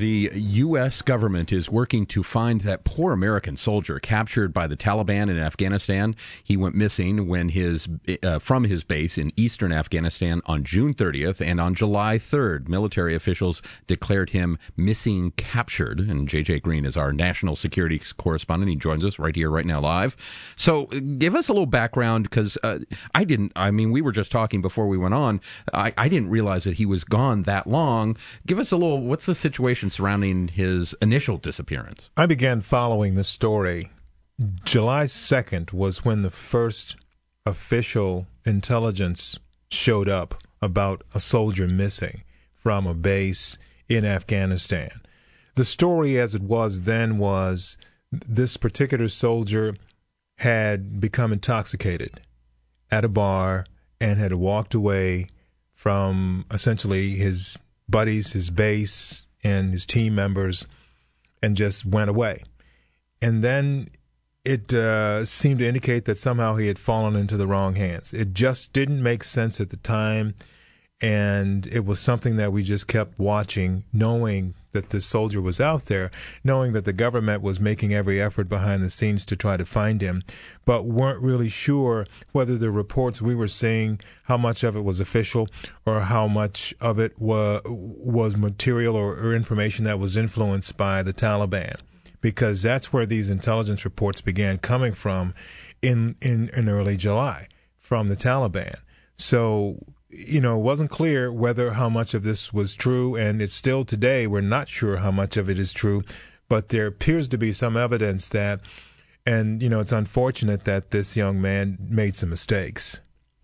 The U.S. government is working to find that poor American soldier captured by the Taliban in Afghanistan. He went missing from his base in eastern Afghanistan on June 30th, and on July 3rd, military officials declared him missing captured. And J.J. Green is our national security correspondent. He joins us right here, right now, live. So give us a little background, because we were just talking before we went on. I didn't realize that he was gone that long. Give us a little, what's the situation surrounding his initial disappearance? I began following the story. July 2nd was when the first official intelligence showed up about a soldier missing from a base in Afghanistan. The story as it was then was this particular soldier had become intoxicated at a bar and had walked away from essentially his buddies, his base, and his team members, and just went away. And then it seemed to indicate that somehow he had fallen into the wrong hands. It just didn't make sense at the time, and it was something that we just kept watching, knowing that this soldier was out there, knowing that the government was making every effort behind the scenes to try to find him, but weren't really sure whether the reports we were seeing, how much of it was official or how much of it was material or information that was influenced by the Taliban, because that's where these intelligence reports began coming from in early July, from the Taliban. So it wasn't clear how much of this was true, and it's still today, we're not sure how much of it is true, but there appears to be some evidence that, and it's unfortunate that this young man made some mistakes.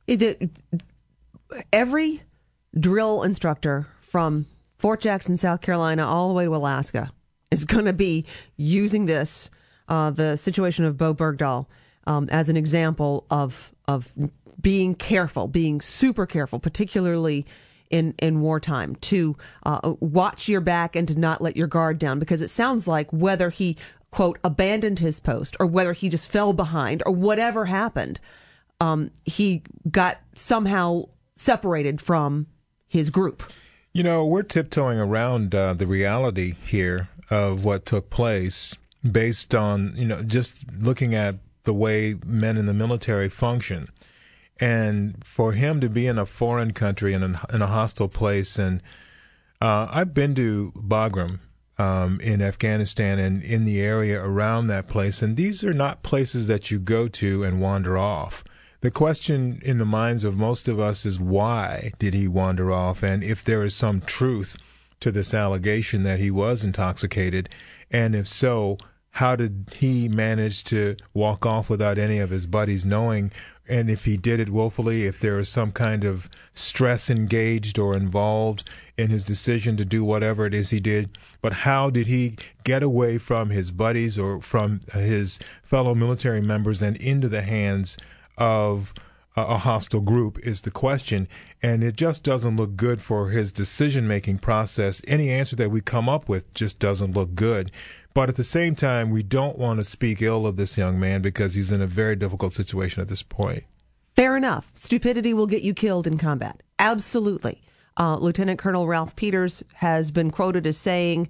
Every drill instructor from Fort Jackson, South Carolina, all the way to Alaska is going to be using this, the situation of Bowe Bergdahl, as an example of being careful, being super careful, particularly in wartime, to watch your back and to not let your guard down, because it sounds like whether he, quote, abandoned his post or whether he just fell behind or whatever happened, he got somehow separated from his group. We're tiptoeing around the reality here of what took place based on, just looking at the way men in the military function. And for him to be in a foreign country, in a hostile place, and I've been to Bagram in Afghanistan and in the area around that place, and these are not places that you go to and wander off. The question in the minds of most of us is, why did he wander off? And if there is some truth to this allegation that he was intoxicated, and if so, how did he manage to walk off without any of his buddies knowing? And if he did it willfully, if there is some kind of stress engaged or involved in his decision to do whatever it is he did, but how did he get away from his buddies or from his fellow military members and into the hands of a hostile group is the question. And it just doesn't look good for his decision-making process. Any answer that we come up with just doesn't look good. But at the same time, we don't want to speak ill of this young man because he's in a very difficult situation at this point. Fair enough. Stupidity will get you killed in combat. Absolutely. Lieutenant Colonel Ralph Peters has been quoted as saying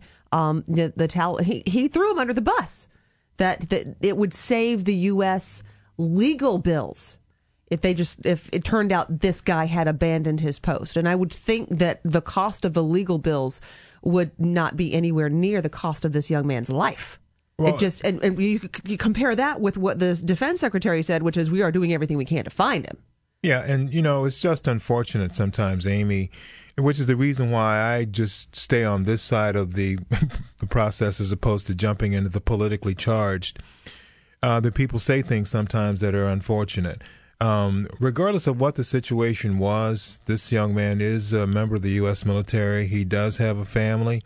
he threw him under the bus, that it would save the U.S. legal bills if it turned out this guy had abandoned his post. And I would think that the cost of the legal bills would not be anywhere near the cost of this young man's life. Well, it just and you compare that with what the defense secretary said, which is we are doing everything we can to find him. Yeah, and it's just unfortunate sometimes, Amy, which is the reason why I just stay on this side of the process as opposed to jumping into the politically charged. That people say things sometimes that are unfortunate. Regardless of what the situation was, this young man is a member of the U.S. military. He does have a family,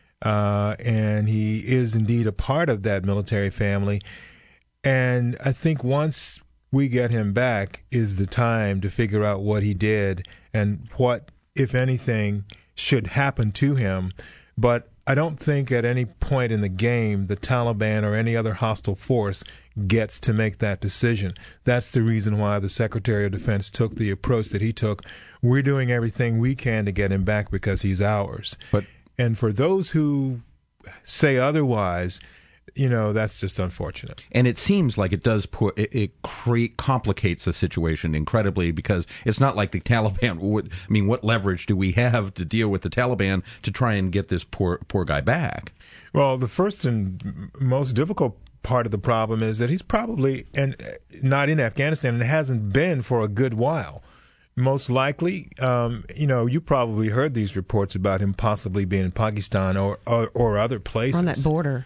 and he is indeed a part of that military family. And I think once we get him back is the time to figure out what he did and what, if anything, should happen to him. But I don't think at any point in the game the Taliban or any other hostile force gets to make that decision. That's the reason why the Secretary of Defense took the approach that he took. We're doing everything we can to get him back because he's ours. But And for those who say otherwise, that's just unfortunate. And it seems like it does complicates the situation incredibly, because it's not like the Taliban would. I mean, what leverage do we have to deal with the Taliban to try and get this poor guy back? Well, the first and most difficult part of the problem is that he's probably not in Afghanistan and hasn't been for a good while. Most likely, you probably heard these reports about him possibly being in Pakistan or other places. On that border.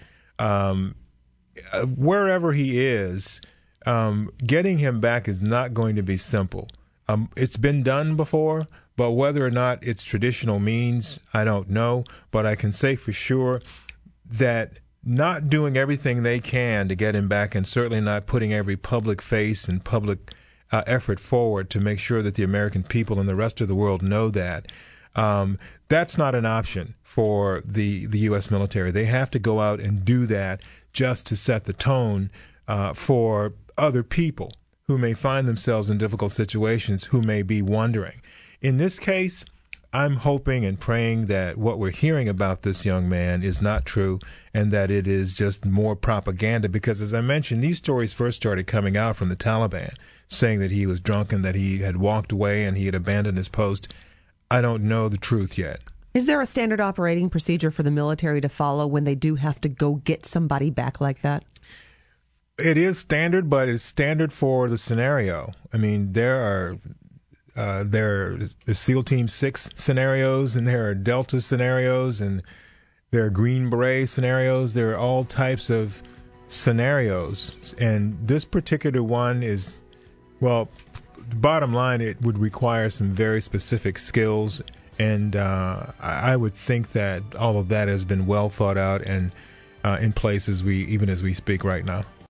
Wherever he is, getting him back is not going to be simple. It's been done before, but whether or not it's traditional means, I don't know. But I can say for sure that not doing everything they can to get him back, and certainly not putting every public face and public effort forward to make sure that the American people and the rest of the world know that, that's not an option for the U.S. military. They have to go out and do that just to set the tone for other people who may find themselves in difficult situations, who may be wondering. In this case, I'm hoping and praying that what we're hearing about this young man is not true, and that it is just more propaganda, because, as I mentioned, these stories first started coming out from the Taliban, saying that he was drunk and that he had walked away and he had abandoned his post. I don't know the truth yet. Is there a standard operating procedure for the military to follow when they do have to go get somebody back like that? It is standard, but it's standard for the scenario. I mean, there are SEAL Team 6 scenarios, and there are Delta scenarios, and there are Green Beret scenarios. There are all types of scenarios. And this particular one is, well, bottom line, it would require some very specific skills. And I would think that all of that has been well thought out and in place as we speak right now.